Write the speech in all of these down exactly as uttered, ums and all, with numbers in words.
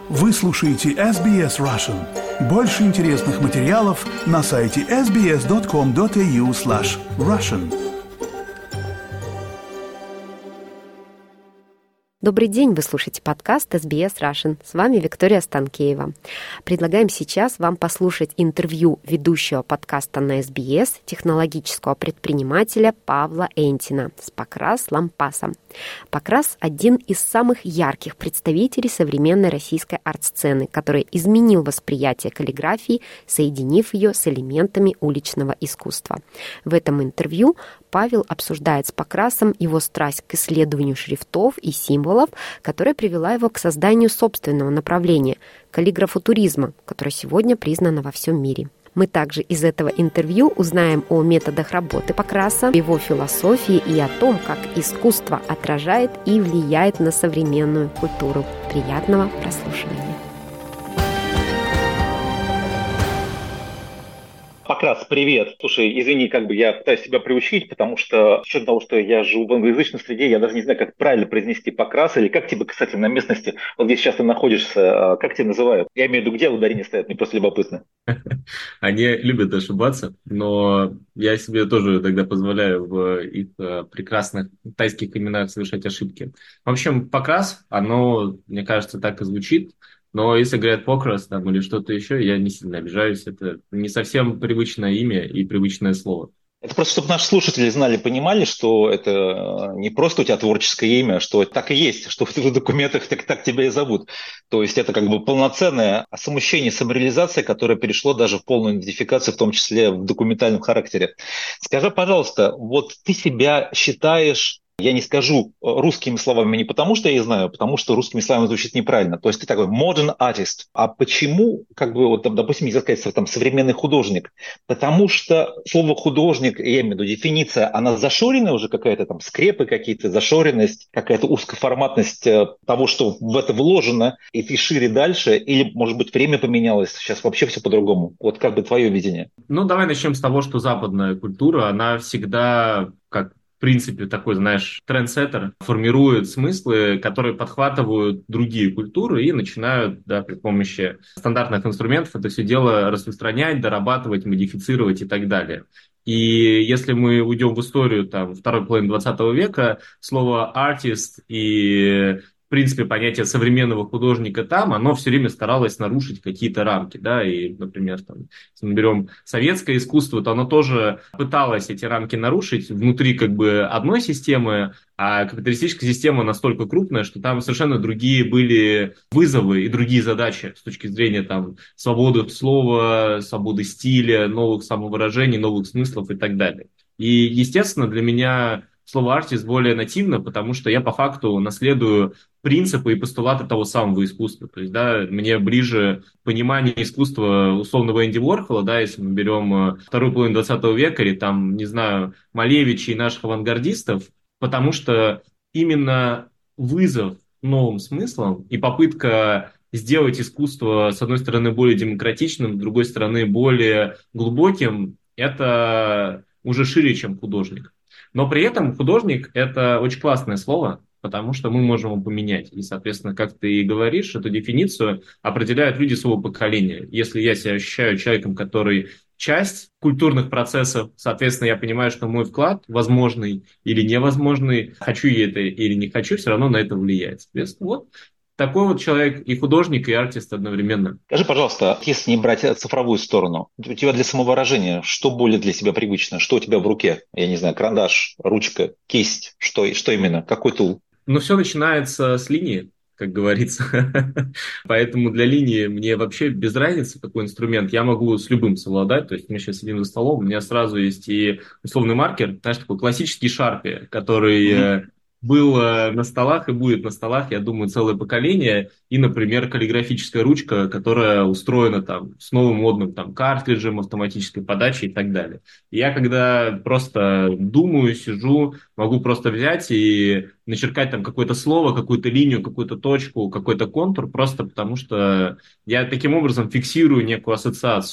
Вы слушаете эс би эс Russian. Больше интересных материалов на сайте эс би эс точка ком точка эй ю слэш Russian. Добрый день, вы слушаете подкаст эс би эс Russian. С вами Виктория Станкеева. Предлагаем сейчас вам послушать интервью ведущего подкаста на эс би эс, технологического предпринимателя Павла Энтина с Покрас Лампаса. Покрас – один из самых ярких представителей современной российской арт-сцены, который изменил восприятие каллиграфии, соединив ее с элементами уличного искусства. В этом интервью Павел обсуждает с Покрасом его страсть к исследованию шрифтов и символов, которая привела его к созданию собственного направления – каллиграфутуризма, которое сегодня признано во всем мире. Мы также из этого интервью узнаем о методах работы Покраса, его философии и о том, как искусство отражает и влияет на современную культуру. Приятного прослушивания! Покрас, привет. Слушай, извини, как бы я пытаюсь себя приучить, потому что с учетом того, что я живу в англоязычной среде, я даже не знаю, как правильно произнести Покрас, или как тебе, кстати, на местности, вот где сейчас ты находишься, как тебя называют? Я имею в виду, где ударения стоят, мне просто любопытно. Они любят ошибаться, но я себе тоже тогда позволяю в их прекрасных тайских именах совершать ошибки. В общем, Покрас, оно, мне кажется, так и звучит. Но если говорят Покрас там, или что-то еще, я не сильно обижаюсь. Это не совсем привычное имя и привычное слово. Это просто, чтобы наши слушатели знали, понимали, что это не просто у тебя творческое имя, что так и есть, что в документах так, так тебя и зовут. То есть это как бы полноценное самоощущение, самореализация, которое перешло даже в полную идентификацию, в том числе в документальном характере. Скажи, пожалуйста, вот ты себя считаешь... Я не скажу русскими словами не потому, что я их знаю, а потому что русскими словами звучит неправильно. То есть ты такой modern artist. А почему, как бы, вот, допустим, нельзя сказать, там, современный художник? Потому что слово художник, я имею в виду дефиниция, она зашоренная уже какая-то, там, скрепы какие-то, зашоренность, какая-то узкоформатность того, что в это вложено, и ты шире дальше, или, может быть, время поменялось, сейчас вообще все по-другому. Вот как бы твое видение. Ну, давай начнем с того, что западная культура, она всегда, как в принципе, такой, знаешь, трендсеттер, формирует смыслы, которые подхватывают другие культуры и начинают, да, при помощи стандартных инструментов это все дело распространять, дорабатывать, модифицировать и так далее. И если мы уйдем в историю там, второй половины двадцатого века, слово «артист» и в принципе, понятие современного художника там, оно все время старалось нарушить какие-то рамки, да, и, например, там, если мы берем советское искусство, то оно тоже пыталось эти рамки нарушить внутри как бы одной системы, а капиталистическая система настолько крупная, что там совершенно другие были вызовы и другие задачи с точки зрения там свободы слова, свободы стиля, новых самовыражений, новых смыслов и так далее. И, естественно, для меня слово «артист» более нативно, потому что я по факту наследую принципы и постулаты того самого искусства. То есть, да, мне ближе понимание искусства условного Энди Уорхола, да, если мы берем вторую половину двадцатого века или там, не знаю, Малевича и наших авангардистов, потому что именно вызов новым смыслам и попытка сделать искусство, с одной стороны, более демократичным, с другой стороны, более глубоким, это уже шире, чем художник. Но при этом художник – это очень классное слово, потому что мы можем его поменять. И, соответственно, как ты и говоришь, эту дефиницию определяют люди своего поколения. Если я себя ощущаю человеком, который часть культурных процессов, соответственно, я понимаю, что мой вклад, возможный или невозможный, хочу я это или не хочу, все равно на это влияет. Соответственно, вот такой вот человек и художник, и артист одновременно. Скажи, пожалуйста, если не брать цифровую сторону, у тебя для самовыражения что более для себя привычно? Что у тебя в руке? Я не знаю, карандаш, ручка, кисть, что, что именно? Какой тул? Ну, все начинается с линии, как говорится. Поэтому для линии мне вообще без разницы, какой инструмент. Я могу с любым совладать. То есть мы сейчас сидим за столом, у меня сразу есть и условный маркер, знаешь, такой классический Sharpie, который... Mm-hmm. был на столах и будет на столах, я думаю, целое поколение. И, например, каллиграфическая ручка, которая устроена там с новым модным там картриджем, автоматической подачей и так далее. И я когда просто думаю, сижу, могу просто взять и начеркать там какое-то слово, какую-то линию, какую-то точку, какой-то контур, просто потому что я таким образом фиксирую некую ассоциацию.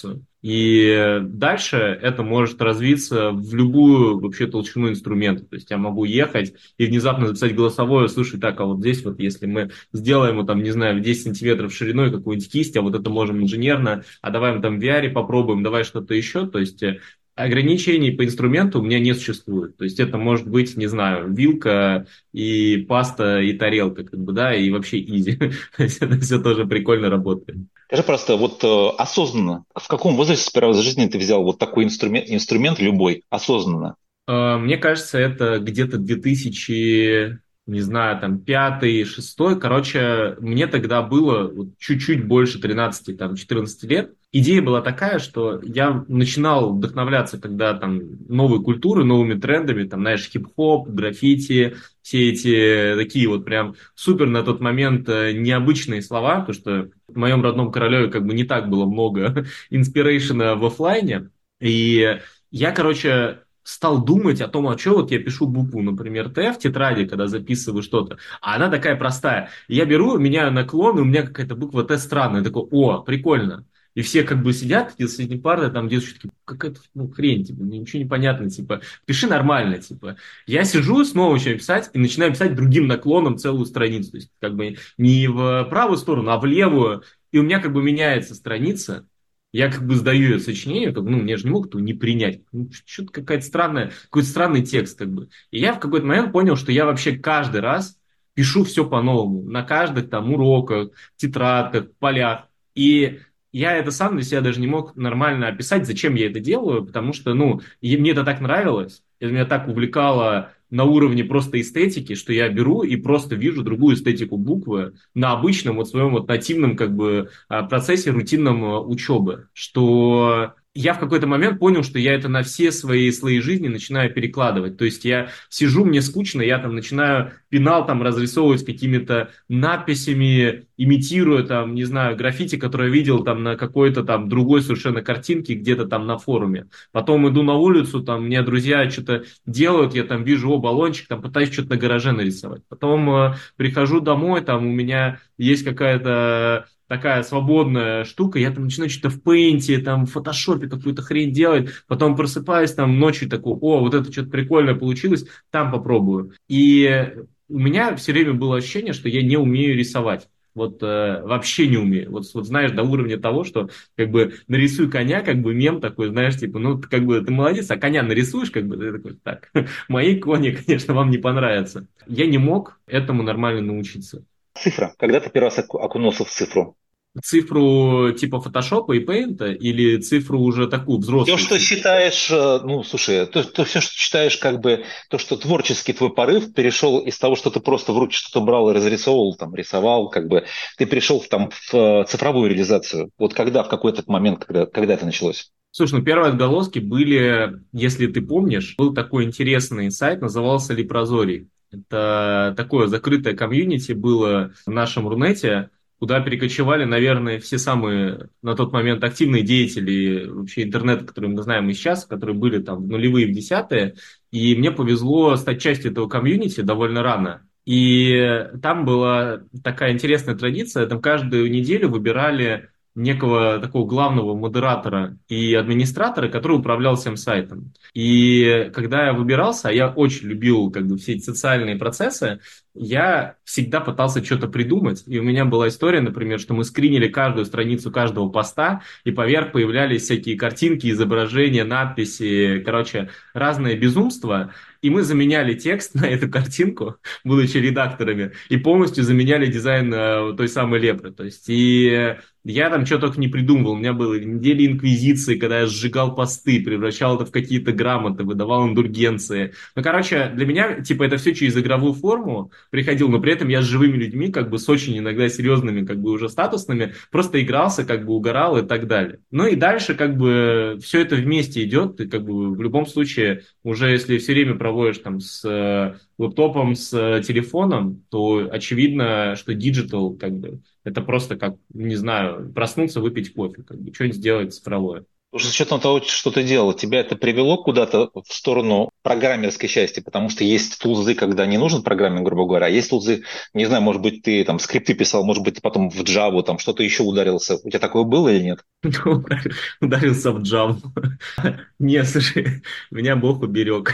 И дальше это может развиться в любую вообще толщину инструмента. То есть я могу ехать и внезапно записать голосовое: слушай, так, а вот здесь вот если мы сделаем, вот, там, не знаю, в десять сантиметров шириной какую-нибудь кисть, а вот это можем инженерно, а давай мы там в ви ар попробуем, давай что-то еще. То есть э, ограничений по инструменту у меня не существует. То есть это может быть, не знаю, вилка и паста и тарелка, как бы, да, и вообще изи. То есть это все тоже прикольно работает. Скажи просто, вот э, осознанно, в каком возрасте первый раз в жизни ты взял вот такой инструмент, инструмент любой, осознанно? Э, Мне кажется, это где-то две тысячи, не знаю, там, пятый, шестой. Короче, мне тогда было вот чуть-чуть больше тринадцати, там, четырнадцати лет. Идея была такая, что я начинал вдохновляться, когда там новые культуры, новыми трендами, там, знаешь, хип-хоп, граффити, все эти такие вот прям супер на тот момент э, необычные слова, потому что в моем родном Королеве как бы не так было много инспирейшена в оффлайне. И я, короче, стал думать о том, а что вот я пишу букву, например, Т в тетради, когда записываю что-то, а она такая простая. И я беру, меняю наклон, и у меня какая-то буква Т странная. Я такой: о, прикольно. И все как бы сидят, такие средней пары, там девушки такие: какая-то ну, хрень, типа, ничего не понятно, типа, пиши нормально, типа. Я сижу, снова начинаю писать, и начинаю писать другим наклоном целую страницу. То есть, как бы не в правую сторону, а в левую. И у меня как бы меняется страница. Я как бы сдаю это сочинение, как бы, ну, мне же не могут его не принять. Ну, что-то какая-то странная, какой-то странный текст, как бы. И я в какой-то момент понял, что я вообще каждый раз пишу все по-новому. На каждых там уроках, тетрадках, полях. И я это сам для себя даже не мог нормально описать, зачем я это делаю, потому что, ну, и мне это так нравилось, это меня так увлекало на уровне просто эстетики, что я беру и просто вижу другую эстетику буквы на обычном вот своем вот нативном как бы а, процессе рутинном а, учебы, что я в какой-то момент понял, что я это на все свои слои жизни начинаю перекладывать. То есть я сижу, мне скучно, я там начинаю пенал там разрисовывать какими-то надписями, имитируя там, не знаю, граффити, которое я видел там на какой-то там другой совершенно картинке где-то там на форуме. Потом иду на улицу, там мне друзья что-то делают, я там вижу, о, баллончик, там пытаюсь что-то на гараже нарисовать. Потом э, прихожу домой, там у меня есть какая-то такая свободная штука, я там начинаю что-то в пейнте, там в фотошопе какую-то хрень делать, потом просыпаюсь там ночью такой: о, вот это что-то прикольное получилось, там попробую. И у меня все время было ощущение, что я не умею рисовать. Вот э, вообще не умею. Вот, вот знаешь, до уровня того, что как бы нарисуй коня, как бы мем такой, знаешь, типа, ну, как бы ты молодец, а коня нарисуешь, как бы, ты такой: так, мои кони, конечно, вам не понравятся. Я не мог этому нормально научиться. Цифра. Когда ты первый раз оку- окунулся в цифру? Цифру типа фотошопа и пейнта или цифру уже такую Все, взрослую что цифру? считаешь, э, ну, слушай, то, то все, что считаешь, как бы, то, что творческий твой порыв перешел из того, что ты просто в руки что-то брал и разрисовывал, там, рисовал, как бы, ты перешел в, там, в э, цифровую реализацию. Вот когда, в какой-то момент, когда, когда это началось? Слушай, ну первые отголоски были, если ты помнишь, был такой интересный сайт, назывался Лепрозорий. Это такое закрытое комьюнити было в нашем Рунете, куда перекочевали, наверное, все самые на тот момент активные деятели вообще интернета, которые мы знаем и сейчас, которые были там в нулевые, в десятые. И мне повезло стать частью этого комьюнити довольно рано. И там была такая интересная традиция, там каждую неделю выбирали некого такого главного модератора и администратора, который управлял всем сайтом. И когда я выбирался, а я очень любил как бы все эти социальные процессы, я всегда пытался что-то придумать. И у меня была история, например, что мы скринили каждую страницу каждого поста, и поверх появлялись всякие картинки, изображения, надписи, короче, разное безумство. И мы заменяли текст на эту картинку, будучи редакторами, и полностью заменяли дизайн э, той самой лепры. То есть, и я там что только не придумывал. У меня были недели инквизиции, когда я сжигал посты, превращал это в какие-то грамоты, выдавал индульгенции. Ну, короче, для меня, типа, это все через игровую форму приходил, но при этом я с живыми людьми, как бы с очень иногда серьезными, как бы уже статусными, просто игрался, как бы угорал и так далее. Ну и дальше, как бы, все это вместе идет, ты, как бы, в любом случае, уже если все время проводишь там с э, лэптопом, с э, телефоном, то очевидно, что диджитал, как бы, это просто как, не знаю, проснуться, выпить кофе, как бы, что-нибудь сделать цифровое. Слушай, с учетом того, что ты делал, тебя это привело куда-то в сторону программерской части, потому что есть тулзы, когда не нужен программинг, грубо говоря, а есть тулзы, не знаю, может быть, ты там скрипты писал, может быть, ты потом в Java, там что-то еще ударился. У тебя такое было или нет? Ударился в Java. Не, слушай, меня Бог уберег.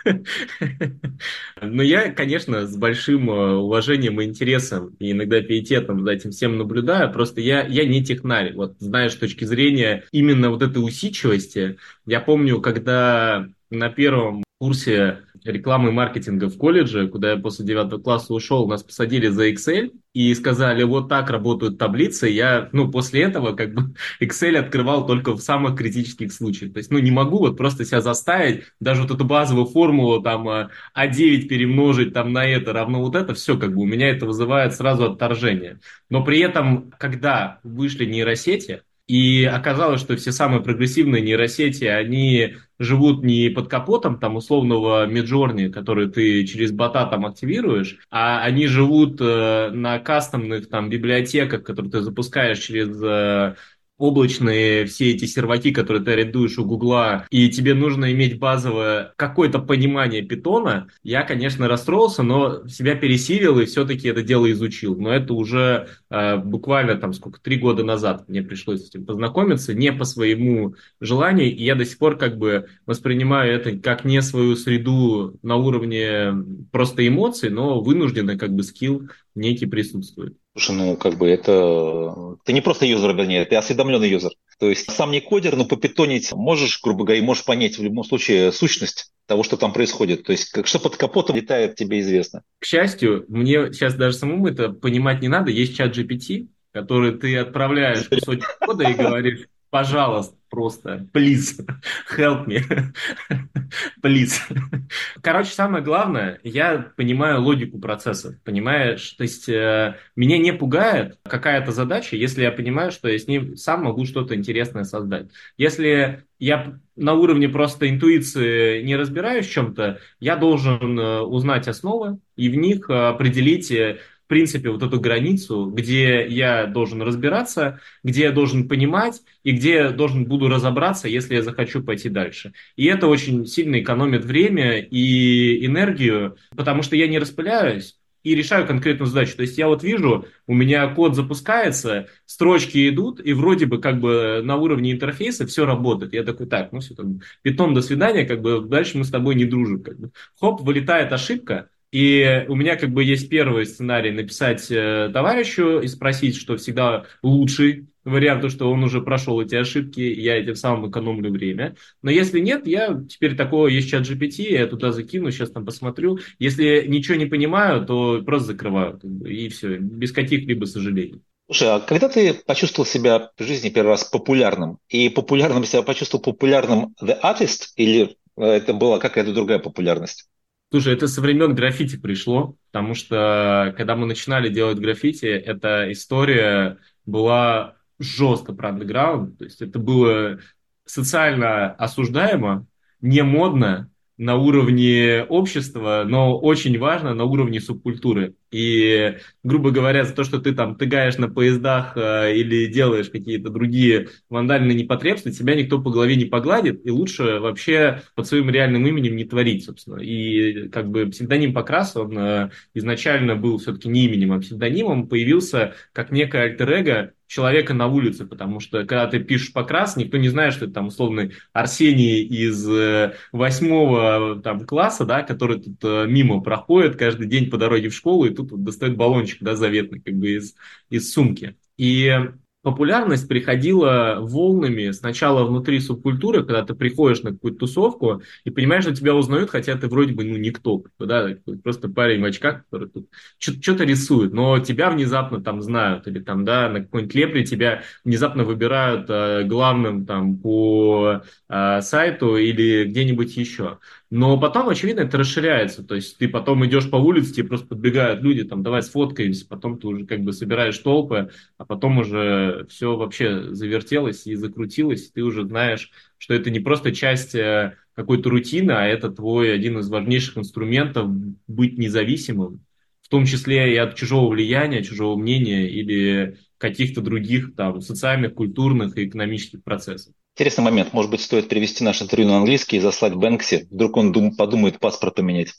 Но я, конечно, с большим э, уважением и интересом, и иногда пиететом за этим всем наблюдаю, просто я, я не технарь. Вот, знаешь, с точки зрения именно вот этой усидчивости, я помню, когда на первом курсе рекламы и маркетинга в колледже, куда я после девятого класса ушел, нас посадили за Excel и сказали, вот так работают таблицы. Я, ну, после этого как бы Excel открывал только в самых критических случаях. То есть, ну, не могу вот просто себя заставить, даже вот эту базовую формулу, там, а девять перемножить там на это равно вот это, все, как бы у меня это вызывает сразу отторжение. Но при этом, когда вышли нейросети, и оказалось, что все самые прогрессивные нейросети, они живут не под капотом там условного Midjourney, который ты через бота там активируешь, а они живут э, на кастомных там библиотеках, которые ты запускаешь через э, облачные все эти серваки, которые ты арендуешь у Гугла, и тебе нужно иметь базовое какое-то понимание питона, я, конечно, расстроился, но себя пересилил и все-таки это дело изучил. Но это уже э, буквально там сколько, три года назад мне пришлось с этим познакомиться, не по своему желанию, и я до сих пор как бы воспринимаю это как не свою среду на уровне просто эмоций, но вынужденный как бы скилл некий присутствует. Слушай, ну как бы это... Ты не просто юзер, вернее, ты осведомленный юзер. То есть сам не кодер, но попитонить можешь, грубо говоря, и можешь понять в любом случае сущность того, что там происходит. То есть как, что под капотом летает, тебе известно. К счастью, мне сейчас даже самому это понимать не надо. Есть чат джи пи ти, который ты отправляешь кусочек кода и говоришь, пожалуйста, просто, please, help me, please. Короче, самое главное, я понимаю логику процесса, понимаешь? То есть э, меня не пугает какая-то задача, если я понимаю, что я с ним сам могу что-то интересное создать. Если я на уровне просто интуиции не разбираюсь в чем-то, я должен э, узнать основы и в них э, определить э, в принципе, вот эту границу, где я должен разбираться, где я должен понимать и где я должен буду разобраться, если я захочу пойти дальше. И это очень сильно экономит время и энергию, потому что я не распыляюсь и решаю конкретную задачу. То есть я вот вижу, у меня код запускается, строчки идут, и вроде бы как бы на уровне интерфейса все работает. Я такой, так, ну все, там, питон, до свидания, как бы дальше мы с тобой не дружим. Как бы. Хоп, вылетает ошибка. И у меня как бы есть первый сценарий написать э, товарищу и спросить, что всегда лучший вариант, то, что он уже прошел эти ошибки, я этим самым экономлю время. Но если нет, я теперь такого, есть чат джи пи ти, я туда закину, сейчас там посмотрю. Если ничего не понимаю, то просто закрываю, как бы, и все, без каких-либо сожалений. Слушай, а когда ты почувствовал себя в жизни первый раз популярным? И популярным себя почувствовал популярным The Artist или это была какая-то другая популярность? Слушай, это со времен граффити пришло, потому что когда мы начинали делать граффити, эта история была жестко про андеграунд, то есть это было социально осуждаемо, не модно на уровне общества, но очень важно на уровне субкультуры. И, грубо говоря, за то, что ты там тыгаешь на поездах э, или делаешь какие-то другие вандальные непотребства, тебя никто по голове не погладит, и лучше вообще под своим реальным именем не творить, собственно. И как бы псевдоним Покрас, он э, изначально был все-таки не именем, а псевдонимом, появился как некое альтер-эго человека на улице, потому что когда ты пишешь Покрас, никто не знает, что это там условный Арсений из э, восьмого там, класса, да, который тут э, мимо проходит каждый день по дороге в школу, и тут вот достает баллончик, да, заветный, как бы из, из сумки. И популярность приходила волнами сначала внутри субкультуры, когда ты приходишь на какую-то тусовку и понимаешь, что тебя узнают, хотя ты вроде бы ну, никто, да, просто парень в очках, который тут что-то рисует, но тебя внезапно там знают, или там, да, на какой-нибудь лепле тебя внезапно выбирают э, главным там по э, сайту или где-нибудь еще. Но потом, очевидно, это расширяется. То есть ты потом идешь по улице, тебе просто подбегают люди, там, давай сфоткаемся, потом ты уже как бы собираешь толпы, а потом уже все вообще завертелось и закрутилось, ты уже знаешь, что это не просто часть какой-то рутины, а это твой один из важнейших инструментов быть независимым, в том числе и от чужого влияния, чужого мнения или каких-то других там социальных, культурных и экономических процессов. Интересный момент. Может быть, стоит перевести наше интервью на английский и заслать Бэнкси. Вдруг он дум- подумает паспорт поменять.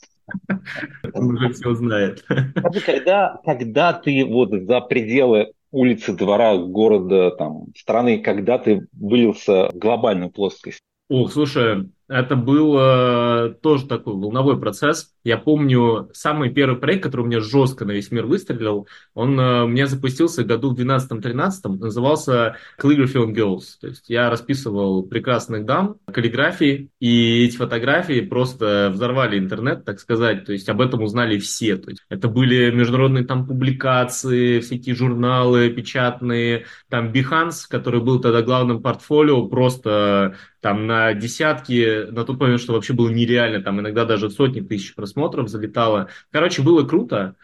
Он уже все знает. Скажи, когда, когда ты вот за пределы улицы, двора, города, там, страны, когда ты вылился в глобальную плоскость? Ох, слушай, это был э, тоже такой волновой процесс. Я помню, самый первый проект, который у меня жестко на весь мир выстрелил, он э, у меня запустился году в двенадцатом-тринадцатом, назывался Calligraphy on Girls. То есть я расписывал прекрасных дам каллиграфией, и эти фотографии просто взорвали интернет, так сказать. То есть об этом узнали все. То есть это были международные там публикации, всякие журналы печатные, там Behance, который был тогда главным портфолио, просто там на десятки, на тот момент, что вообще было нереально, там иногда даже сотни тысяч просмотров залетало. Короче, было круто.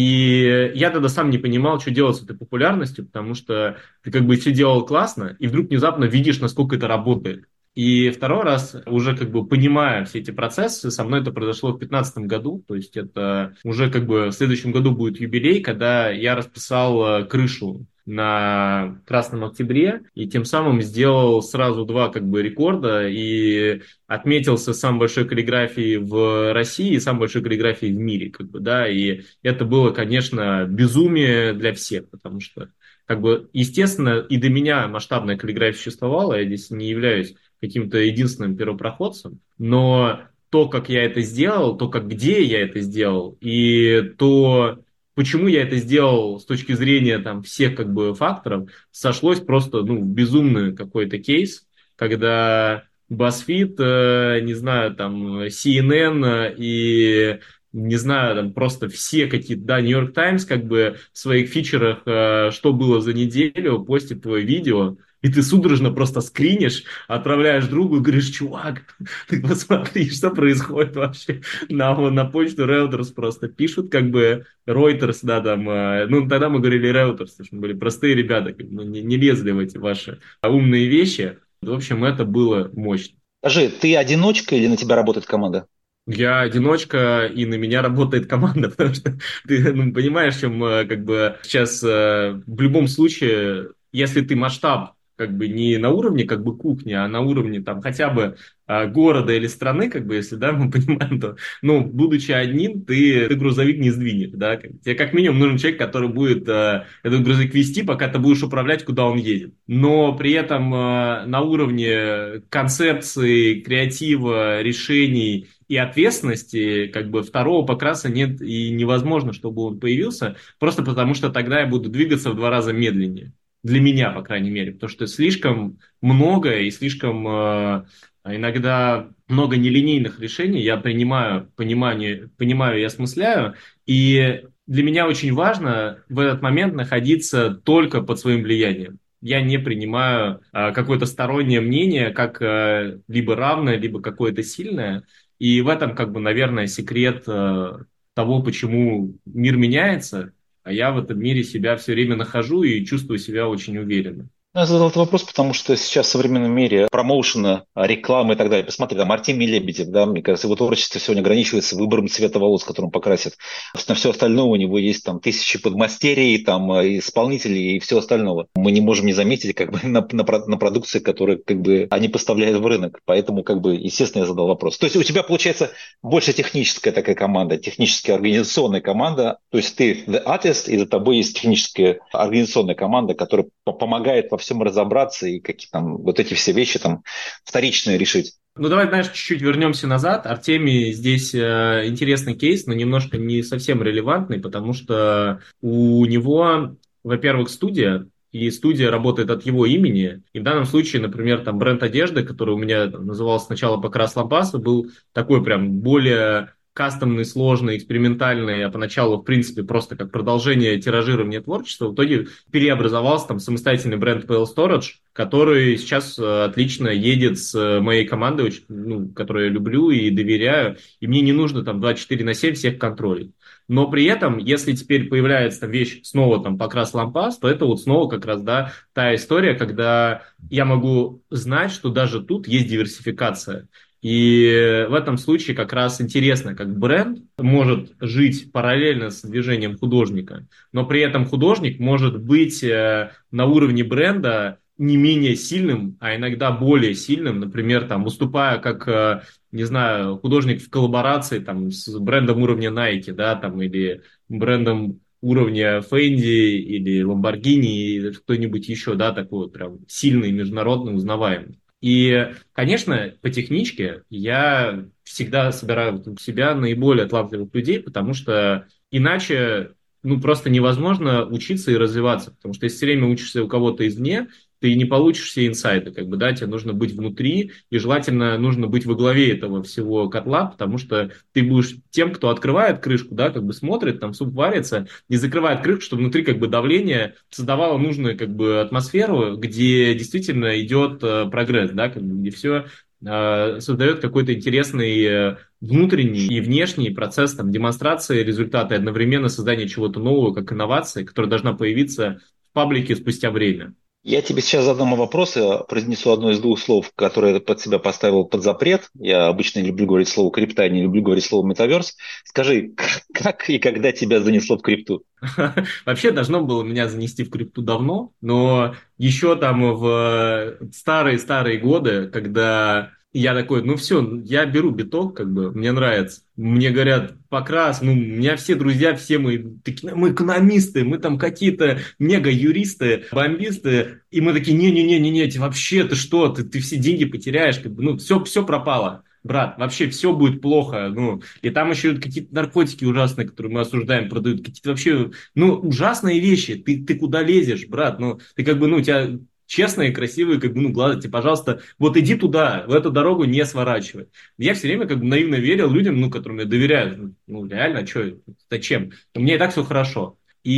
И я тогда сам не понимал, что делать с этой популярностью, потому что ты как бы все делал классно, и вдруг внезапно видишь, насколько это работает. И второй раз, уже как бы понимая все эти процессы, со мной это произошло в две тысячи пятнадцатом году, то есть это уже как бы в следующем году будет юбилей, когда я расписал э, крышу на Красном Октябре, и тем самым сделал сразу два как бы рекорда, и отметился самой большой каллиграфией в России и самой большой каллиграфией в мире, как бы, да, и это было, конечно, безумие для всех, потому что, как бы, естественно, и до меня масштабная каллиграфия существовала, я здесь не являюсь каким-то единственным первопроходцем, но то, как я это сделал, то, как где я это сделал, и то, почему я это сделал с точки зрения там всех как бы факторов, сошлось просто, ну, в безумный какой-то кейс, когда BuzzFeed, э, не знаю, там, си эн эн э, и, не знаю, там, просто все какие-то, да, New York Times, как бы, в своих фичерах, э, что было за неделю, постит твое видео, и ты судорожно просто скринишь, отправляешь другу и говоришь: чувак, ты посмотри, что происходит вообще. На, на почту Reuters просто пишут, как бы, Reuters, да, там, э, ну, тогда мы говорили Reuters, потому что мы были простые ребята, как бы, ну, не, не лезли в эти ваши умные вещи. В общем, это было мощно. Скажи, ты одиночка или на тебя работает команда? Я одиночка, и на меня работает команда, потому что ты, ну, понимаешь, в чем, э, как бы, сейчас э, в любом случае, если ты масштаб как бы не на уровне как бы кухни, а на уровне там хотя бы э, города или страны, как бы, если, да, мы понимаем, то, ну, будучи одним, ты, ты грузовик не сдвинешь, да, как- тебе как минимум нужен человек, который будет э, этот грузовик вести, пока ты будешь управлять, куда он едет. Но при этом э, на уровне концепции, креатива, решений и ответственности, как бы, второго покраса нет и невозможно, чтобы он появился, просто потому что тогда я буду двигаться в два раза медленнее. Для меня, по крайней мере, потому что слишком много и слишком э, иногда много нелинейных решений я принимаю, понимание, понимаю и осмысляю, и для меня очень важно в этот момент находиться только под своим влиянием. Я не принимаю э, какое-то стороннее мнение, как э, либо равное, либо какое-то сильное. И в этом, как бы, наверное, секрет э, того, почему мир меняется, а я в этом мире себя все время нахожу и чувствую себя очень уверенно. Ну, я задал этот вопрос, потому что сейчас в современном мире промоушена, рекламы и так далее. Посмотри, там Артемий Лебедев, да, мне кажется, его творчество сегодня ограничивается выбором цвета волос, которым он покрасит. На все остальное у него есть там тысячи подмастерий, там э, исполнителей и все остального. Мы не можем не заметить как бы на, на, про- на продукции, которые как бы они поставляют в рынок. Поэтому, как бы, естественно, я задал вопрос. То есть у тебя получается больше техническая такая команда, техническая организационная команда. То есть ты the artist, и за тобой есть техническая организационная команда, которая по- помогает во всем разобраться и какие там вот эти все вещи там вторичные решить. Ну, давай, знаешь, чуть-чуть вернемся назад. Артемий здесь э, интересный кейс, но немножко не совсем релевантный, потому что у него, во-первых, студия, и студия работает от его имени. И в данном случае, например, там бренд одежды, который у меня там назывался сначала «Покрас Лампаса», был такой прям более кастомный, сложный, экспериментальный, а поначалу, в принципе, просто как продолжение тиражирования творчества, в итоге переобразовался там самостоятельный бренд пи эл Storage, который сейчас э, отлично едет с э, моей командой, очень, ну, которую я люблю и доверяю, и мне не нужно там двадцать четыре на семь всех контролить. Но при этом, если теперь появляется там вещь снова там «Покрас Лампас», то это вот снова как раз, да, та история, когда я могу знать, что даже тут есть диверсификация. И в этом случае как раз интересно, как бренд может жить параллельно с движением художника, но при этом художник может быть э, на уровне бренда не менее сильным, а иногда более сильным, например, там, выступая как, э, не знаю, художник в коллаборации там, с брендом уровня Nike, да, там, или брендом уровня Fendi или Lamborghini или кто-нибудь еще, да, такой вот прям сильный, международно узнаваемый. И, конечно, по техничке я всегда собираю вокруг себя наиболее талантливых людей, потому что иначе, ну, просто невозможно учиться и развиваться, потому что если все время учишься у кого-то извне, ты не получишь все инсайты, как бы, да, тебе нужно быть внутри, и желательно нужно быть во главе этого всего котла, потому что ты будешь тем, кто открывает крышку, да, как бы смотрит, там суп варится, и закрывает крышку, чтобы внутри, как бы, давление создавало нужную, как бы, атмосферу, где действительно идет э, прогресс, да, как бы, где все э, создает какой-то интересный э, внутренний и внешний процесс там, демонстрации результата и одновременно создания чего-то нового, как инновации, которая должна появиться в паблике спустя время. Я тебе сейчас задам вопрос, я произнесу одно из двух слов, которое я под себя поставил под запрет. Я обычно не люблю говорить слово крипта, не люблю говорить слово метаверс. Скажи, как и когда тебя занесло в крипту? Вообще должно было меня занести в крипту давно, но еще там в старые-старые годы, когда я такой, ну все, я беру биток, как бы, мне нравится. Мне говорят, Покрас, ну, у меня все друзья, все мы, такие, мы экономисты, мы там какие-то мега-юристы, бомбисты, и мы такие, не-не-не-не-не, вообще, ты что, ты, ты все деньги потеряешь, как бы, ну, все, все пропало. Брат, вообще все будет плохо, ну, и там еще какие-то наркотики ужасные, которые мы осуждаем, продают, какие-то вообще, ну, ужасные вещи, ты, ты куда лезешь, брат, ну, ты как бы, ну, у тебя честные, красивые, как бы, ну, глаза, тебе, пожалуйста, вот иди туда, в эту дорогу не сворачивай. Я все время как бы наивно верил людям, ну, которым я доверяю, ну, реально, что, зачем? У меня и так все хорошо.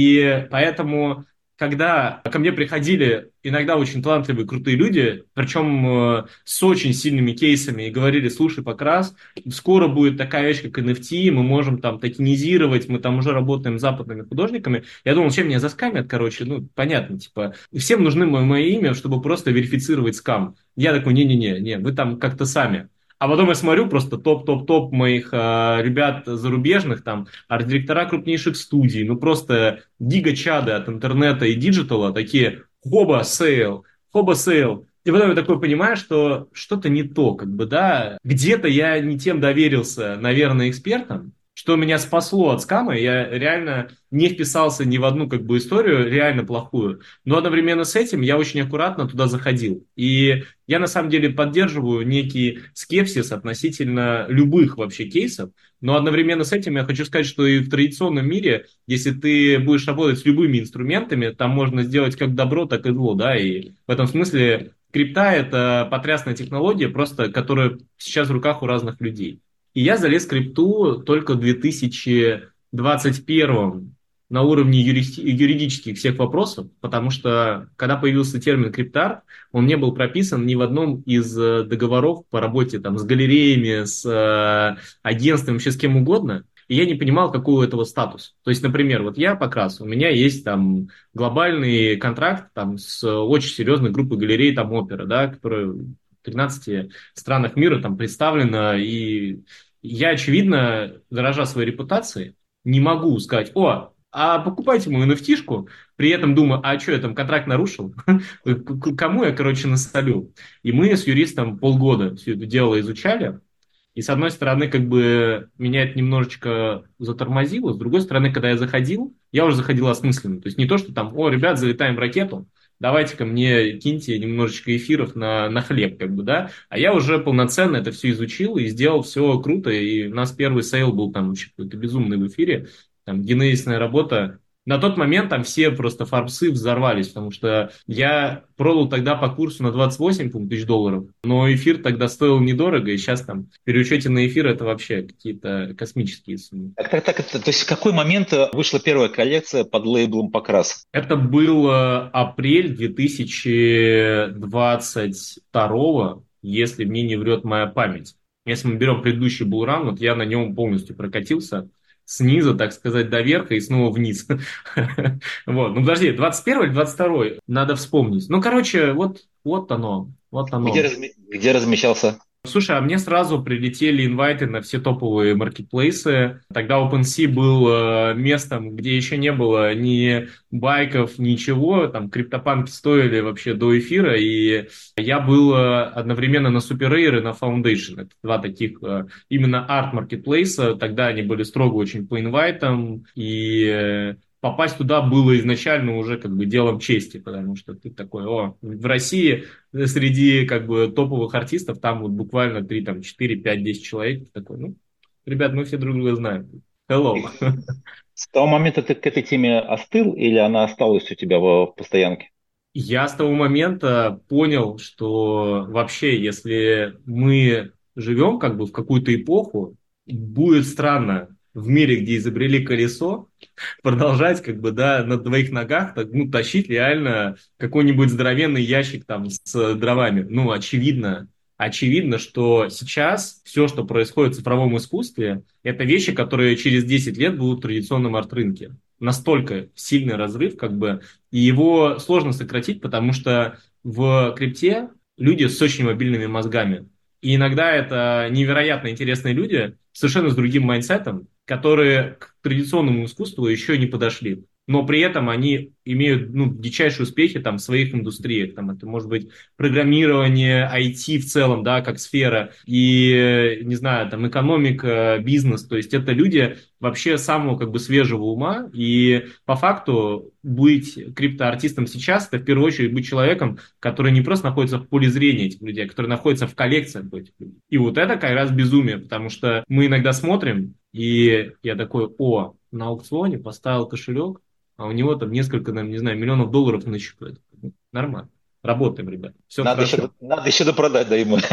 И поэтому, когда ко мне приходили иногда очень талантливые, крутые люди, причем э, с очень сильными кейсами, и говорили, слушай, Покрас, скоро будет такая вещь, как эн эф ти, мы можем там токенизировать, мы там уже работаем с западными художниками. Я думал, чем меня заскамят, короче, ну, понятно, типа, всем нужны мое, мое имя, чтобы просто верифицировать скам. Я такой, не-не-не, не, вы там как-то сами. А потом я смотрю просто топ-топ-топ моих э, ребят зарубежных, там, арт-директора крупнейших студий, ну просто гига-чады от интернета и диджитала, такие, хоба, сейл, хоба, сейл. И потом я такой понимаю, что что-то не то, как бы, да, где-то я не тем доверился, наверное, экспертам, что меня спасло от скама, я реально не вписался ни в одну, как бы, историю реально плохую, но одновременно с этим я очень аккуратно туда заходил. И я на самом деле поддерживаю некий скепсис относительно любых вообще кейсов, но одновременно с этим я хочу сказать, что и в традиционном мире, если ты будешь работать с любыми инструментами, там можно сделать как добро, так и зло, да, и в этом смысле крипта – это потрясная технология, просто которая сейчас в руках у разных людей. И я залез в крипту только в две тысячи двадцать первом на уровне юри- юридических всех вопросов, потому что когда появился термин криптарт, он не был прописан ни в одном из э, договоров по работе там, с галереями, с э, агентством, вообще с кем угодно. И я не понимал, какой у этого статус. То есть, например, вот я Покрас, у меня есть там глобальный контракт там, с очень серьезной группой галерей, там опера, да, которая в тринадцати странах мира там представлена, и я, очевидно, дорожа своей репутацией, не могу сказать, о, а покупайте мою эн эф ти-шку, при этом думаю, а что, я там контракт нарушил? Кому я, короче, насолю? И мы с юристом полгода все это дело изучали, и с одной стороны, как бы меня это немножечко затормозило, с другой стороны, когда я заходил, я уже заходил осмысленно. То есть не то, что там, о, ребят, залетаем в ракету, давайте-ка мне киньте немножечко эфиров на, на хлеб, как бы, да. А я уже полноценно это все изучил и сделал все круто, и у нас первый сейл был там вообще какой-то безумный в эфире, там генезисная работа. На тот момент там все просто фармсы взорвались, потому что я продал тогда по курсу на двадцать восемь тысяч долларов, но эфир тогда стоил недорого, и сейчас там в переучете на эфир это вообще какие-то космические суммы. Так, так, так, это- то есть в какой момент э, вышла первая коллекция под лейблом Покрас? Это был э, апрель две тысячи двадцать второго, если мне не врет моя память. Если мы берем предыдущий булран, вот я на нем полностью прокатился снизу, так сказать, до верха и снова вниз. Вот, ну подожди, двадцать первый или двадцать второй? Надо вспомнить. Ну, короче, вот, вот оно, вот Где, оно. разми- где размещался? Слушай, а мне сразу прилетели инвайты на все топовые маркетплейсы. Тогда OpenSea был э, местом, где еще не было ни байков, ничего. Там криптопанки стоили вообще до эфира. И я был э, одновременно на SuperRare и на Foundation. Это два таких э, именно арт-маркетплейса. Тогда они были строго очень по инвайтам. И э, попасть туда было изначально уже как бы делом чести, потому что ты такой, о, в России среди как бы топовых артистов там вот буквально три, там, четыре, пять, десять человек. Ты такой, ну, ребят, мы все друг друга знаем. Hello. И с того момента ты к этой теме остыл или она осталась у тебя в, в постоянке? Я с того момента понял, что вообще, если мы живем как бы в какую-то эпоху, будет странно в мире, где изобрели колесо, продолжать как бы, да, на двоих ногах так, ну, тащить реально какой-нибудь здоровенный ящик там с дровами. Ну, очевидно, очевидно, что сейчас все, что происходит в цифровом искусстве, это вещи, которые через десять лет будут в традиционном арт-рынке. Настолько сильный разрыв, как бы, и его сложно сократить, потому что в крипте люди с очень мобильными мозгами. И иногда это невероятно интересные люди, совершенно с другим майндсетом, которые к традиционному искусству еще не подошли. Но при этом они имеют, ну, дичайшие успехи там, в своих индустриях. Там, это может быть программирование, ай ти в целом, да, как сфера, и, не знаю, там, экономика, бизнес. То есть это люди вообще самого как бы свежего ума. И по факту быть криптоартистом сейчас, это в первую очередь быть человеком, который не просто находится в поле зрения этих людей, а который находится в коллекциях этих людей. И вот это как раз безумие, потому что мы иногда смотрим, и я такой, о, на аукционе поставил кошелек, а у него там несколько, наверное, не знаю, миллионов долларов на счету. Нормально. Работаем, ребят. Все Надо еще, хорошо. надо еще допродать, да, ему.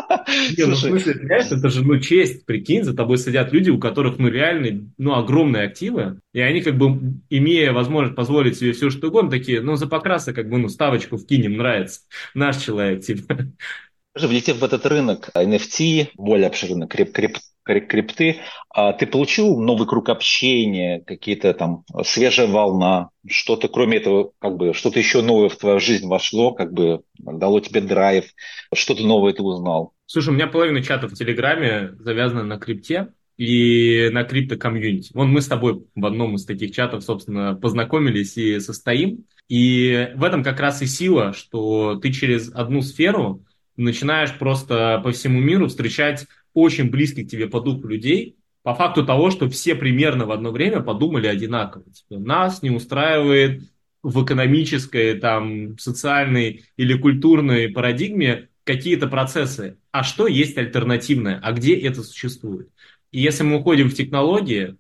Не, ну в Слушай, смысле, понимаешь, это же, ну, честь, прикинь, за тобой сидят люди, у которых, ну, реально, ну, огромные активы, и они, как бы, имея возможность позволить себе все, что угодно, такие, ну, за покраса, как бы, ну, ставочку вкинем, нравится. Наш человек, типа. Даже влетев в этот рынок эн эф ти, более обширный, крип, крип, крип- крипты, а ты получил новый круг общения, какие-то там свежая волна, что-то кроме этого, как бы, что-то еще новое в твою жизнь вошло, как бы дало тебе драйв, что-то новое ты узнал. Слушай, у меня половина чата в Телеграме завязана на крипте и на крипто-комьюнити. Вон мы с тобой в одном из таких чатов, собственно, познакомились и состоим. И в этом как раз и сила, что ты через одну сферу начинаешь просто по всему миру встречать очень близких тебе по духу людей, по факту того, что все примерно в одно время подумали одинаково. Типа, нас не устраивает в экономической, там, социальной или культурной парадигме какие-то процессы. А что есть альтернативное? А где это существует? И если мы уходим в технологии,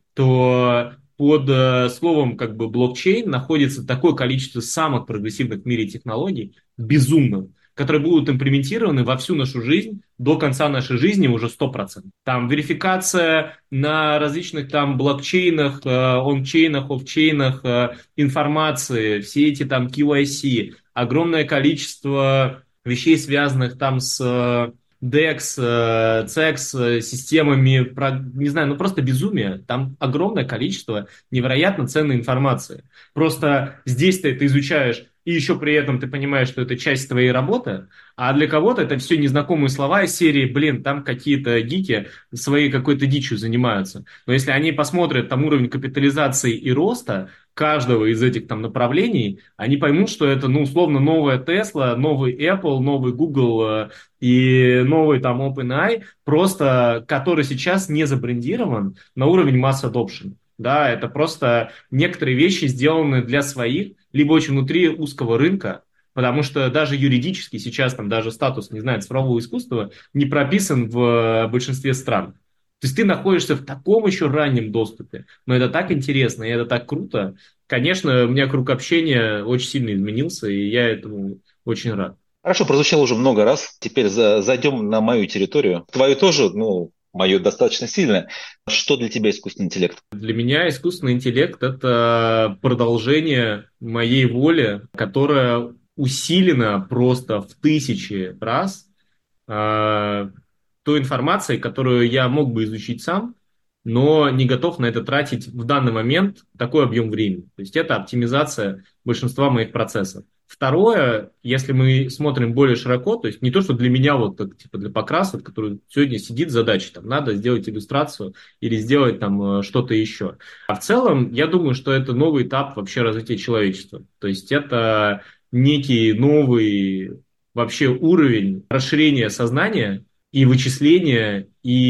то под э, словом как бы блокчейн находится такое количество самых прогрессивных в мире технологий, безумных, которые будут имплементированы во всю нашу жизнь до конца нашей жизни уже сто процентов. Там верификация на различных там блокчейнах, э, ончейнах, офчейнах э, информации, все эти там кей уай си, огромное количество вещей, связанных там с э, декс, э, цекс, э, системами, про- не знаю, ну просто безумие. Там огромное количество невероятно ценной информации. Просто здесь ты это изучаешь, и еще при этом ты понимаешь, что это часть твоей работы, а для кого-то это все незнакомые слова из серии, блин, там какие-то гики своей какой-то дичью занимаются. Но если они посмотрят там уровень капитализации и роста каждого из этих там направлений, они поймут, что это, ну, условно, новая Tesla, новый Apple, новый Google э, и новый там OpenAI, просто который сейчас не забрендирован на уровень масс adoption. Да, это просто некоторые вещи сделаны для своих, либо очень внутри узкого рынка, потому что даже юридически сейчас там даже статус, не знаю, цифрового искусства не прописан в большинстве стран. То есть ты находишься в таком еще раннем доступе, но это так интересно, и это так круто. Конечно, у меня круг общения очень сильно изменился, и я этому очень рад. Хорошо, прозвучало уже много раз. Теперь за- зайдем на мою территорию. Твою тоже, ну, мою достаточно сильно. Что для тебя искусственный интеллект? Для меня искусственный интеллект– это продолжение моей воли, которая усилена просто в тысячи раз э, той информацией, которую я мог бы изучить сам, но не готов на это тратить в данный момент такой объем времени. То есть это оптимизация большинства моих процессов. Второе, если мы смотрим более широко, то есть не то, что для меня, вот как типа для покраса, который сегодня сидит задача, там, надо сделать иллюстрацию или сделать там э, что-то еще. А в целом, я думаю, что это новый этап вообще развития человечества. То есть это некий новый вообще уровень расширения сознания и вычисления,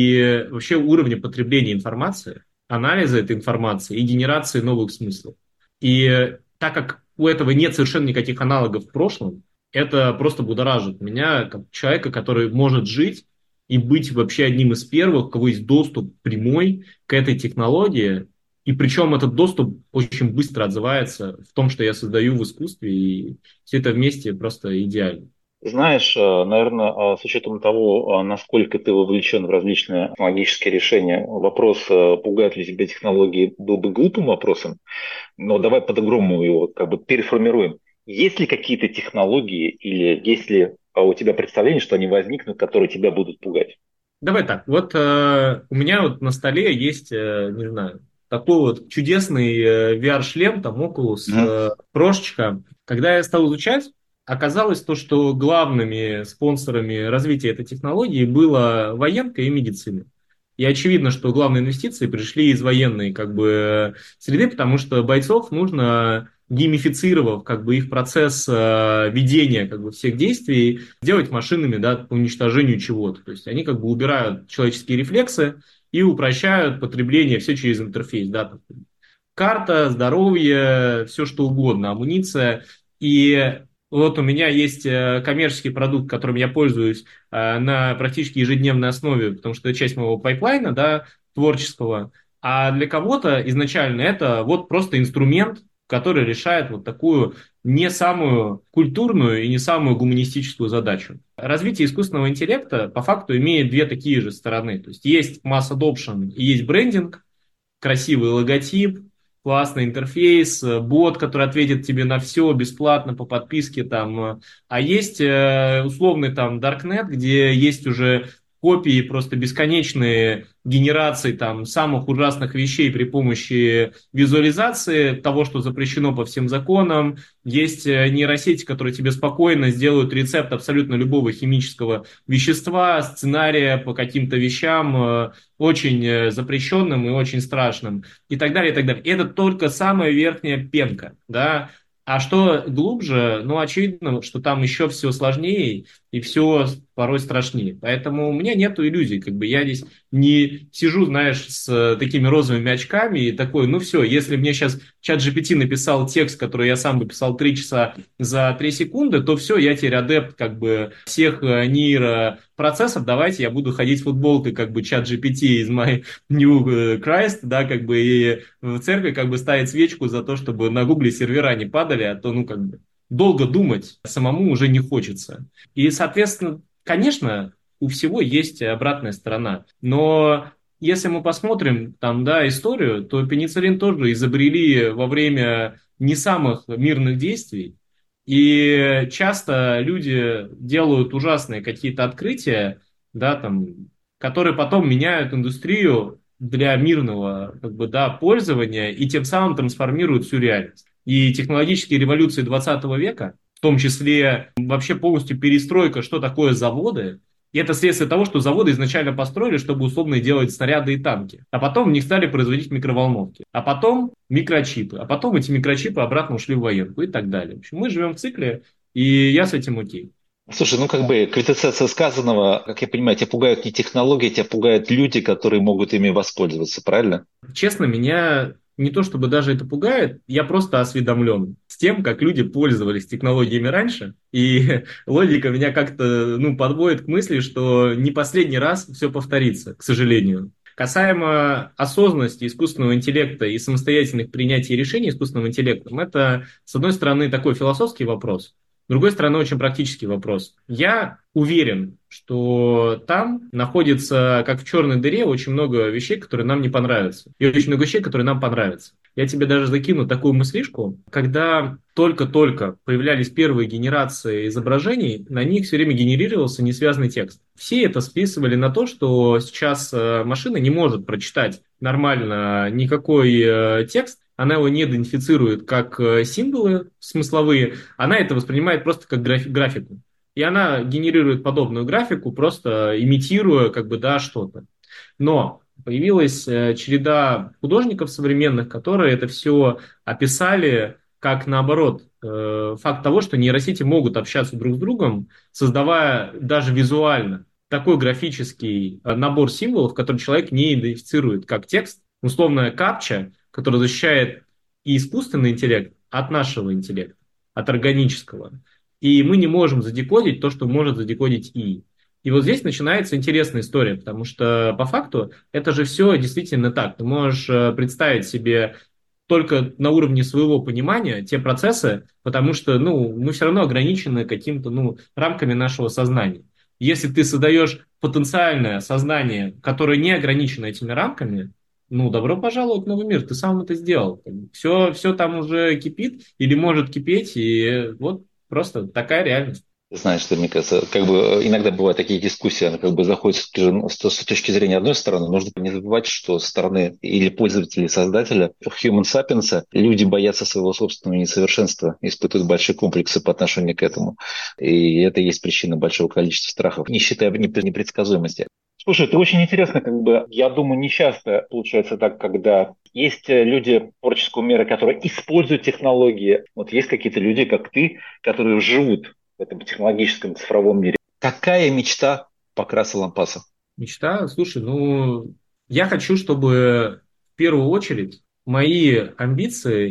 и вообще уровня потребления информации, анализа этой информации и генерации новых смыслов. И так как у этого нет совершенно никаких аналогов в прошлом, это просто будоражит меня, как человека, который может жить и быть вообще одним из первых, у кого есть доступ прямой к этой технологии. И причем этот доступ очень быстро отзывается в том, что я создаю в искусстве, и все это вместе просто идеально. Знаешь, наверное, с учетом того, насколько ты вовлечен в различные технологические решения, вопрос, пугают ли тебя технологии, был бы глупым вопросом, но давай по-другому его как бы переформируем. Есть ли какие-то технологии или есть ли у тебя представление, что они возникнут, которые тебя будут пугать? Давай так, вот э, у меня вот на столе есть, э, не знаю, такой вот чудесный э, ви ар-шлем, там Oculus, Мгм. э, прошечка. Когда я стал изучать, оказалось то, что главными спонсорами развития этой технологии было военка и медицина. И очевидно, что главные инвестиции пришли из военной как бы среды, потому что бойцов нужно, геймифицировав как бы их процесс э, ведения как бы всех действий, делать машинами, да, по уничтожению чего-то. То есть они как бы убирают человеческие рефлексы и упрощают потребление все через интерфейс, да, там, карта, здоровье, все что угодно, амуниция. И вот у меня есть э, коммерческий продукт, которым я пользуюсь э, на практически ежедневной основе, потому что это часть моего пайплайна, да, творческого. А для кого-то изначально это вот просто инструмент, который решает вот такую не самую культурную и не самую гуманистическую задачу. Развитие искусственного интеллекта по факту имеет две такие же стороны. То есть есть масс adoption и есть брендинг, красивый логотип, классный интерфейс, э, бот, который ответит тебе на все бесплатно по подписке там. э. А есть э, условный там Darknet, где есть уже копии просто бесконечные генерации там самых ужасных вещей при помощи визуализации того, что запрещено по всем законам. Есть э, нейросети, которые тебе спокойно сделают рецепт абсолютно любого химического вещества, сценария по каким-то вещам, э, очень э, запрещенным и очень страшным, и так далее, и так далее. И это только самая верхняя пенка, да. А что глубже, ну, очевидно, что там еще все сложнее и все порой страшнее. Поэтому у меня нету иллюзий, как бы я здесь не сижу, знаешь, с э, такими розовыми очками и такой, ну все, если мне сейчас чат джи пи ти написал текст, который я сам бы писал три часа за три секунды, то все, я теперь адепт как бы всех э, нейропроцессов, давайте я буду ходить с футболкой как бы чат джи пи ти из my new Christ, да, как бы и в церкви как бы ставить свечку за то, чтобы на гугле сервера не падали, а то, ну, как бы долго думать самому уже не хочется. И, соответственно, конечно, у всего есть обратная сторона, но если мы посмотрим там, да, историю, то пенициллин тоже изобрели во время не самых мирных действий, и часто люди делают ужасные какие-то открытия, да, там, которые потом меняют индустрию для мирного как бы, да, пользования и тем самым трансформируют всю реальность. И технологические революции двадцатого века, в том числе вообще полностью перестройка, что такое заводы, и это следствие того, что заводы изначально построили, чтобы условно делать снаряды и танки. А потом в них стали производить микроволновки. А потом микрочипы. А потом эти микрочипы обратно ушли в военку и так далее. В общем, мы живем в цикле, и я с этим окей. Слушай, ну как бы квинтэссенция сказанного, как я понимаю, тебя пугают не технологии, тебя пугают люди, которые могут ими воспользоваться, правильно? Честно, меня не то чтобы даже это пугает, я просто осведомлен с тем, как люди пользовались технологиями раньше, и логика меня как-то ну, подводит к мысли, что не последний раз все повторится, к сожалению. Касаемо осознанности искусственного интеллекта и самостоятельных принятий решений искусственным интеллектом, это, с одной стороны, такой философский вопрос, с другой стороны, очень практический вопрос. Я уверен, что там находится, как в черной дыре, очень много вещей, которые нам не понравятся. И очень много вещей, которые нам понравятся. Я тебе даже закину такую мыслишку. Когда только-только появлялись первые генерации изображений, на них все время генерировался несвязанный текст. Все это списывали на то, что сейчас машина не может прочитать нормально никакой текст, она его не идентифицирует как э, символы смысловые, она это воспринимает просто как графи- графику. И она генерирует подобную графику, просто имитируя как бы, да, что-то. Но появилась э, череда художников современных, которые это все описали как, наоборот, э, факт того, что нейросети могут общаться друг с другом, создавая даже визуально такой графический э, набор символов, который человек не идентифицирует как текст, условная капча, которая защищает и искусственный интеллект от нашего интеллекта, от органического. И мы не можем задекодить то, что может задекодить ИИ. И вот здесь начинается интересная история, потому что по факту это же все действительно так. Ты можешь э, представить себе только на уровне своего понимания те процессы, потому что ну, мы все равно ограничены какими-то ну, рамками нашего сознания. Если ты создаешь потенциальное сознание, которое не ограничено этими рамками, ну, добро пожаловать в новый мир, ты сам это сделал. Все, все там уже кипит или может кипеть, и вот просто такая реальность. Знаешь, что, мне кажется, как бы иногда бывают такие дискуссии, она как бы заходит с, с точки зрения одной стороны. Нужно не забывать, что со стороны или пользователя, или создателя, human sapiens, люди боятся своего собственного несовершенства, испытывают большие комплексы по отношению к этому. И это и есть причина большого количества страхов, не считая непредсказуемости. Слушай, это очень интересно, как бы, я думаю, не часто получается так, когда есть люди творческого мира, которые используют технологии. Вот есть какие-то люди, как ты, которые живут в этом технологическом цифровом мире. Какая мечта Покраса Лампаса? Мечта? Слушай, ну, я хочу, чтобы в первую очередь мои амбиции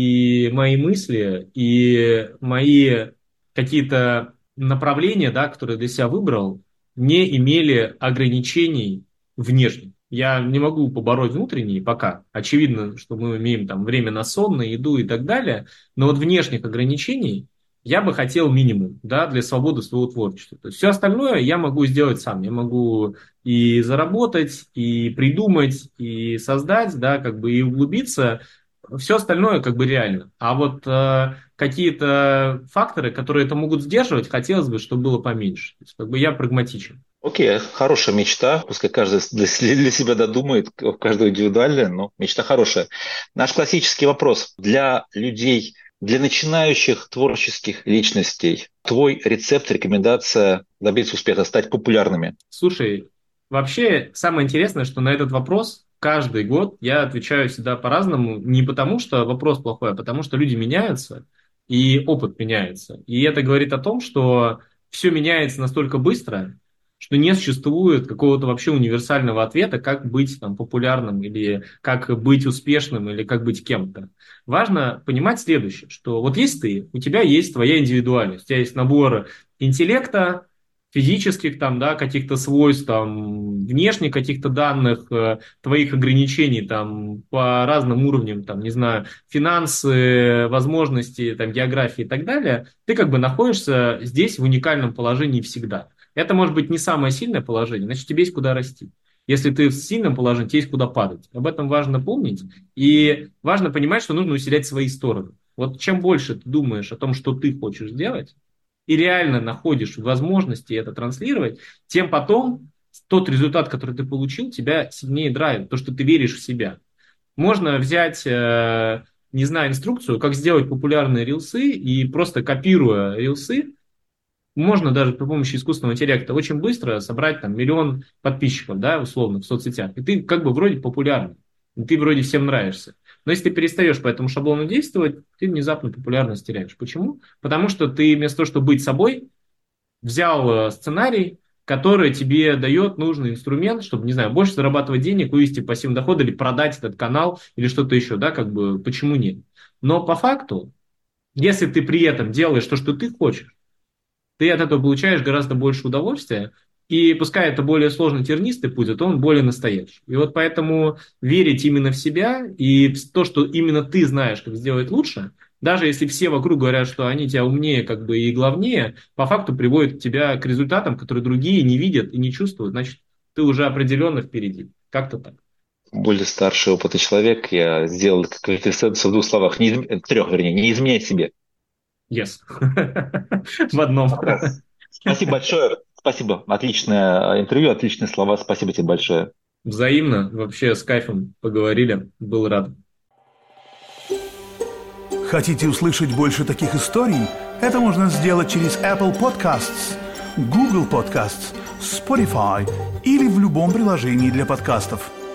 и мои мысли и мои какие-то направления, да, которые я для себя выбрал, не имели ограничений внешних. Я не могу побороть внутренние пока. Очевидно, что мы имеем там время на сон, на еду и так далее. Но вот внешних ограничений я бы хотел минимум, да, для свободы своего творчества. То есть все остальное я могу сделать сам. Я могу и заработать, и придумать, и создать, да, как бы и углубиться. Все остальное как бы реально. А вот э, какие-то факторы, которые это могут сдерживать, хотелось бы, чтобы было поменьше. То есть, как бы я прагматичен. Окей, хорошая мечта. Пускай каждый для, для себя додумает, каждый индивидуально, но мечта хорошая. Наш классический вопрос для людей, для начинающих творческих личностей. Твой рецепт, рекомендация добиться успеха, стать популярными? Слушай, вообще самое интересное, что на этот вопрос каждый год я отвечаю всегда по-разному. Не потому, что вопрос плохой, а потому, что люди меняются, и опыт меняется. И это говорит о том, что все меняется настолько быстро, что не существует какого-то вообще универсального ответа, как быть там, популярным, или как быть успешным, или как быть кем-то. Важно понимать следующее, что вот есть ты, у тебя есть твоя индивидуальность, у тебя есть набор интеллекта, физических там, да, каких-то свойств, там, внешних каких-то данных, э, твоих ограничений там по разным уровням, там, не знаю, финансы, возможности, там, географии и так далее, ты как бы находишься здесь в уникальном положении всегда. Это может быть не самое сильное положение, значит, тебе есть куда расти. Если ты в сильном положении, тебе есть куда падать. Об этом важно помнить. И важно понимать, что нужно усилять свои стороны. Вот чем больше ты думаешь о том, что ты хочешь сделать, и реально находишь возможности это транслировать, тем потом тот результат, который ты получил, тебя сильнее драйвит, то, что ты веришь в себя. Можно взять, э, не знаю, инструкцию, как сделать популярные рилсы, и просто копируя рилсы, можно даже при помощи искусственного интеллекта очень быстро собрать там миллион подписчиков, да, условно, в соцсетях. И ты как бы вроде популярный, и ты вроде всем нравишься. Но если ты перестаешь по этому шаблону действовать, ты внезапно популярность теряешь. Почему? Потому что ты вместо того, чтобы быть собой, взял сценарий, который тебе дает нужный инструмент, чтобы, не знаю, больше зарабатывать денег, вывести пассивный доход или продать этот канал или что-то еще, да, как бы, почему нет? Но по факту, если ты при этом делаешь то, что ты хочешь, ты от этого получаешь гораздо больше удовольствия, и пускай это более сложный тернистый путь, зато он более настоящий. И вот поэтому верить именно в себя и в то, что именно ты знаешь, как сделать лучше, даже если все вокруг говорят, что они тебя умнее как бы и главнее, по факту приводит тебя к результатам, которые другие не видят и не чувствуют, значит, ты уже определенно впереди. Как-то так. Более старший опытный человек, я сделал квинтэссенцию в двух словах, не изм... трех, вернее, не изменяй себе. Yes. В одном. Спасибо большое. Спасибо. Отличное интервью, отличные слова. Спасибо тебе большое. Взаимно. Вообще с кайфом поговорили. Был рад. Хотите услышать больше таких историй? Это можно сделать через Apple Podcasts, Google Podcasts, Spotify или в любом приложении для подкастов.